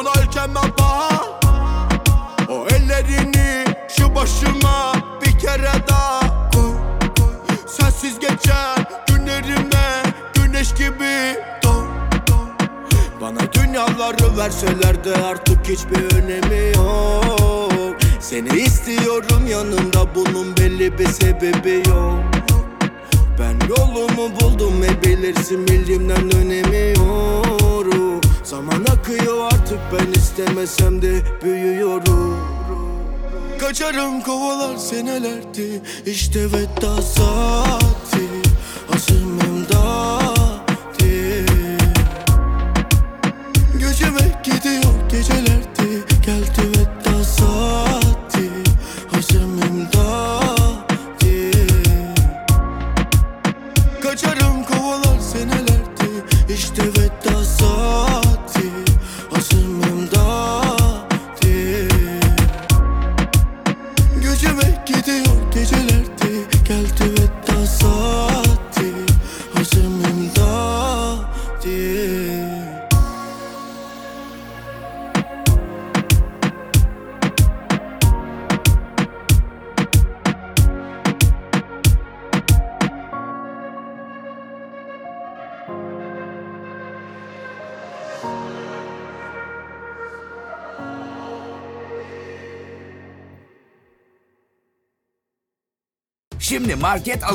buna ülkeme paha. O ellerini şu başıma bir kere daha koy. Sensiz geçen günlerime güneş gibi doğ. Bana dünyaları verseler de artık hiçbir önemi yok. Seni istiyorum yanımda, bunun belli bir sebebi yok. Ben yolumu buldum ve bilirsin bildiğimden önemi yok. Zaman akıyor artık, ben istemesem de büyüyorum. Kaçarım kovalar senelerdi, işte veda saati. Azimimde geceme gidiyor gecelerdi, geldi veda saati. Azimimde kaçarım kovalar senelerdi, işte veda saati. Azimimde geceme gidiyor gecelerdi, geldi veda saati. Azimimde Şimdi market